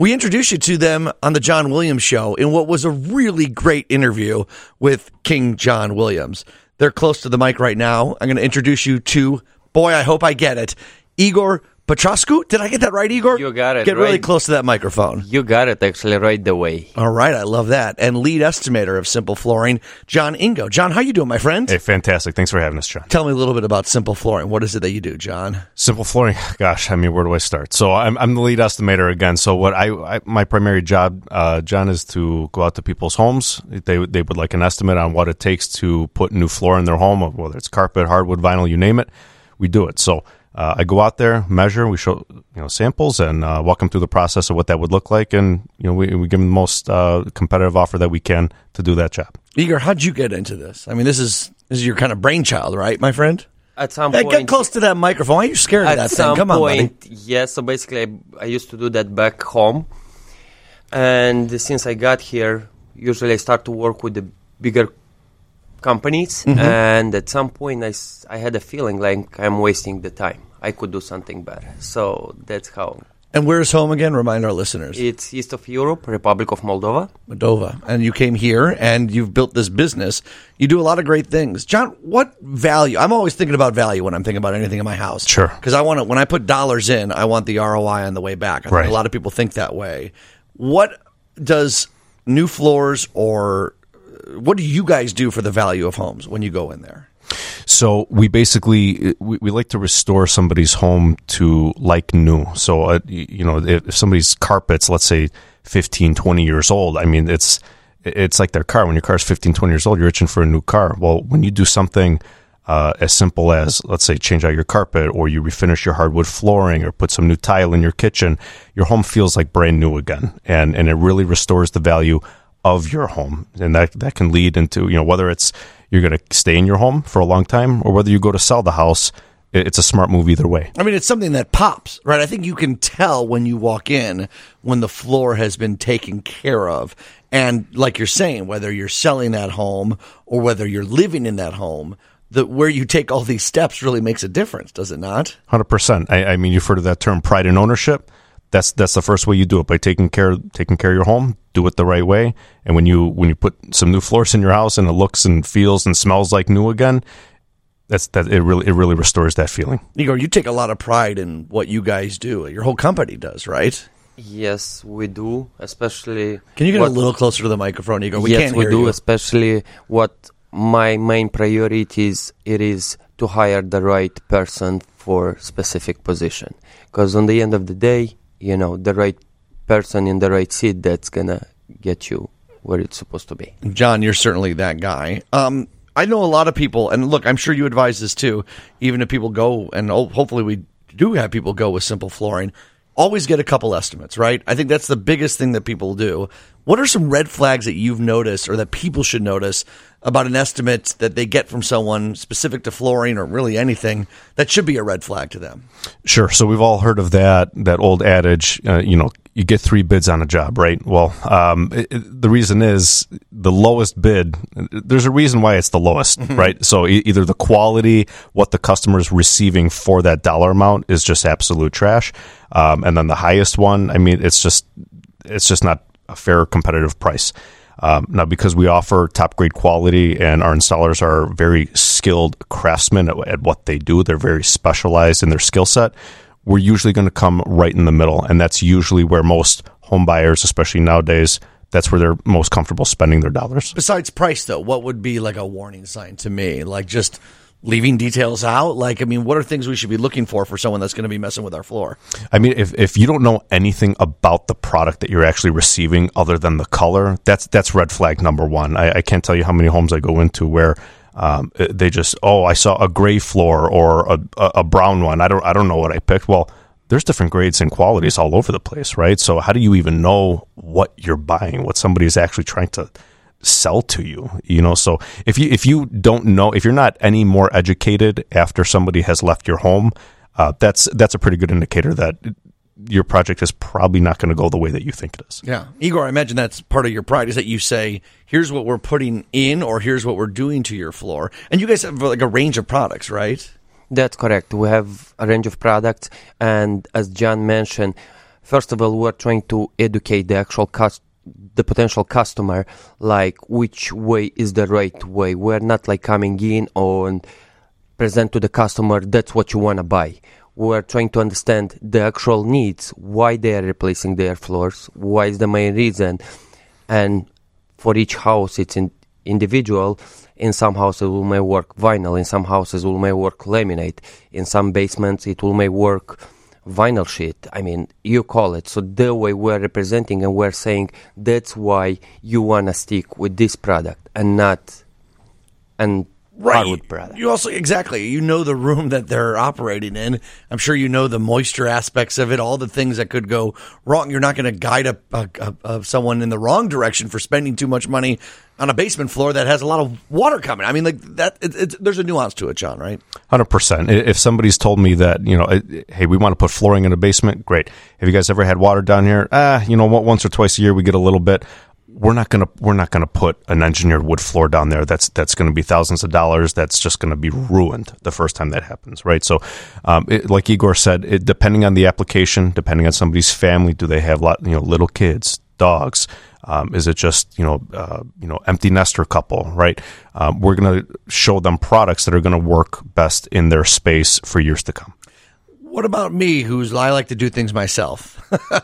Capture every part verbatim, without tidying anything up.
We introduced you to them on the John Williams Show in what was a really great interview with King John Williams. They're close to the mic right now. I'm going to introduce you to, boy, I hope I get it, Igor Petroscu. Did I get that right, Igor? You got it. Get right. really close to that microphone. You got it, actually, right away. All right, I love that. And lead estimator of Simple Flooring, John Ingo. John, how you doing, my friend? Hey, fantastic. Thanks for having us, John. Tell me a little bit about Simple Flooring. What is it that you do, John? Simple Flooring, gosh, I mean, where do I start? So I'm, I'm the lead estimator again. So what I, I my primary job, uh, John, is to go out to people's homes. They they would like an estimate on what it takes to put new floor in their home, whether it's carpet, hardwood, vinyl, you name it. We do it. So Uh, I go out there, measure, we show you know samples, and uh, walk them through the process of what that would look like, and you know we, we give them the most uh, competitive offer that we can to do that job. Igor, how'd you get into this? I mean, this is this is your kind of brainchild, right, my friend? At some hey, point, get close to that microphone. Why are you scared of at that some thing? Come point, on, buddy. yes. So basically, I, I used to do that back home, and since I got here, usually I start to work with the bigger companies, mm-hmm. and at some point, I, s- I had a feeling like I'm wasting the time. I could do something better. So that's how. And where's home again? Remind our listeners. It's east of Europe, Republic of Moldova. Moldova. And you came here and you've built this business. You do a lot of great things. John, what value? I'm always thinking about value when I'm thinking about anything in my house. Sure. Because I want to, when I put dollars in, I want the R O I on the way back. I think right. a lot of people think that way. What does new floors or what do you guys do for the value of homes when you go in there? So we basically we, we like to restore somebody's home to like new. So uh, you know if, if somebody's carpet's, let's say fifteen, twenty years old, I mean it's it's like their car. When your car's fifteen, twenty years old, you're itching for a new car. Well, when you do something uh, as simple as, let's say, change out your carpet, or you refinish your hardwood flooring, or put some new tile in your kitchen, your home feels like brand new again, and and it really restores the value of your home, and that that can lead into you know whether it's you're going to stay in your home for a long time, or whether you go to sell the house. It's a smart move either way. I mean, it's something that pops, right? I think you can tell when you walk in when the floor has been taken care of. And like you're saying, whether you're selling that home or whether you're living in that home, the where you take all these steps really makes a difference, does it not? one hundred percent. I, I mean, you've heard of that term, pride in ownership. That's that's the first way you do it, by taking care taking care of your home. Do it the right way, and when you when you put some new floors in your house and it looks and feels and smells like new again, that's that it really it really restores that feeling. Igor, you take a lot of pride in what you guys do. Your whole company does, right? Yes, we do, especially. Can you get what, a little closer to the microphone, Igor? We yes, can't we hear do, you. especially what my main priority is. It is to hire the right person for specific position, because on the end of the day, you know, the right person in the right seat, that's going to get you where it's supposed to be. John, you're certainly that guy. Um, I know a lot of people, and look, I'm sure you advise this too, even if people go, and hopefully we do have people go with Simple Flooring, always get a couple estimates, right? I think that's the biggest thing that people do. What are some red flags that you've noticed or that people should notice about an estimate that they get from someone specific to flooring or really anything that should be a red flag to them? Sure. So we've all heard of that that old adage, uh, you know, you get three bids on a job, right? Well, um, it, it, the reason is the lowest bid, there's a reason why it's the lowest, mm-hmm. right? So e- either the quality, what the customer is receiving for that dollar amount is just absolute trash. Um, and then the highest one, I mean, it's just, it's just not a fair competitive price. Um, now, because we offer top grade quality and our installers are very skilled craftsmen at, at what they do, they're very specialized in their skill set, we're usually going to come right in the middle. And that's usually where most home buyers, especially nowadays, that's where they're most comfortable spending their dollars. Besides price, though, what would be like a warning sign to me? Like just leaving details out? Like, I mean, what are things we should be looking for for someone that's going to be messing with our floor? I mean, if, if you don't know anything about the product that you're actually receiving other than the color, that's that's red flag number one. I, I can't tell you how many homes I go into where um, they just, oh, I saw a gray floor or a, a, a brown one. I don't I don't know what I picked. Well, there's different grades and qualities all over the place, right? So how do you even know what you're buying, what somebody is actually trying to sell to you? You know, so if you if you don't know, if you're not any more educated after somebody has left your home, uh, that's that's a pretty good indicator that your project is probably not going to go the way that you think it is. Yeah. Igor, I imagine that's part of your pride is that you say, here's what we're putting in or here's what we're doing to your floor. And you guys have like a range of products, right? That's correct. We have a range of products. And as John mentioned, First of all, we're trying to educate the actual cus- the potential customer, like which way is the right way. We're not like coming in and present to the customer, that's what you want to buy. We're trying to understand the actual needs, why they are replacing their floors, why is the main reason. And for each house, it's in individual. In some houses, we may work vinyl. In some houses, we may work laminate. In some basements, it will may work vinyl sheet. I mean, you call it. So the way we're representing and we're saying that's why you want to stick with this product and not and hardwood product. You also, exactly, you know the room that they're operating in. I'm sure you know the moisture aspects of it, all the things that could go wrong. You're not going to guide a, a, a, a someone in the wrong direction for spending too much money on a basement floor that has a lot of water coming. I mean, like that. It, it, there's a nuance to it, John, right? one hundred percent. If somebody's told me that, you know, hey, we want to put flooring in a basement, great. Have you guys ever had water down here? Ah, you know what? Once or twice a year we get a little bit. We're not gonna we're not gonna put an engineered wood floor down there. That's that's going to be thousands of dollars. That's just going to be ruined the first time that happens, right? So, um, it, like Igor said, it, depending on the application, depending on somebody's family, do they have lot you know little kids, dogs? Um, is it just you know uh, you know empty nester couple, right? Um, we're going to show them products that are going to work best in their space for years to come. What about me, who's I like to do things myself?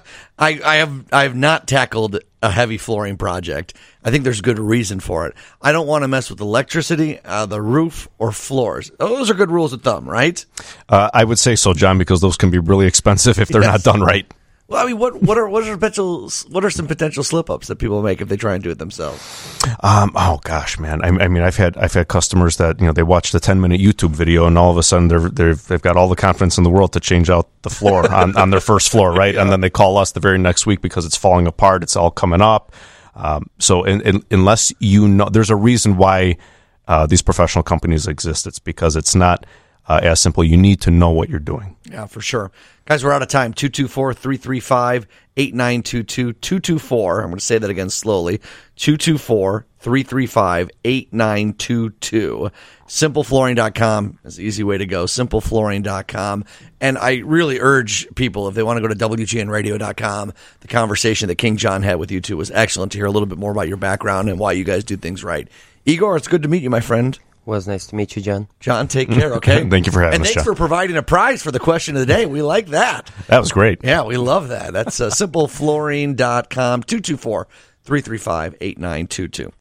I, I have I have not tackled a heavy flooring project. I think there's good reason for it. I don't want to mess with electricity, uh, the roof, or floors. Those are good rules of thumb, right? Uh, I would say so, John, because those can be really expensive if they're Yes. not done right. Well, I mean, what what are what are potential what are some potential slip ups that people make if they try and do it themselves? Um, oh gosh, man. I, I mean, I've had I've had customers that you know they watch the ten minute YouTube video and all of a sudden they're they're they've got all the confidence in the world to change out the floor on, on their first floor, right? Yeah. And then they call us the very next week because it's falling apart. It's all coming up. Um, so in, in, unless you know, there's a reason why uh, these professional companies exist. It's because it's not uh, as simple. You need to know what you're doing. Yeah, for sure. Guys, we're out of time. two two four, three three five, eight nine two two. two two four. I'm going to say that again slowly. two two four, three three five, eight nine two two. simple flooring dot com is the easy way to go. simple flooring dot com. And I really urge people, if they want to go to W G N radio dot com, the conversation that King John had with you two was excellent to hear a little bit more about your background and why you guys do things right. Igor, it's good to meet you, my friend. Was nice to meet you, John. John, take care, okay? Thank you for having and us, thanks John. for providing a prize for the question of the day. We like that. That was great. Yeah, we love that. That's uh, simple flooring dot com, two two four, three three five, eight nine two two.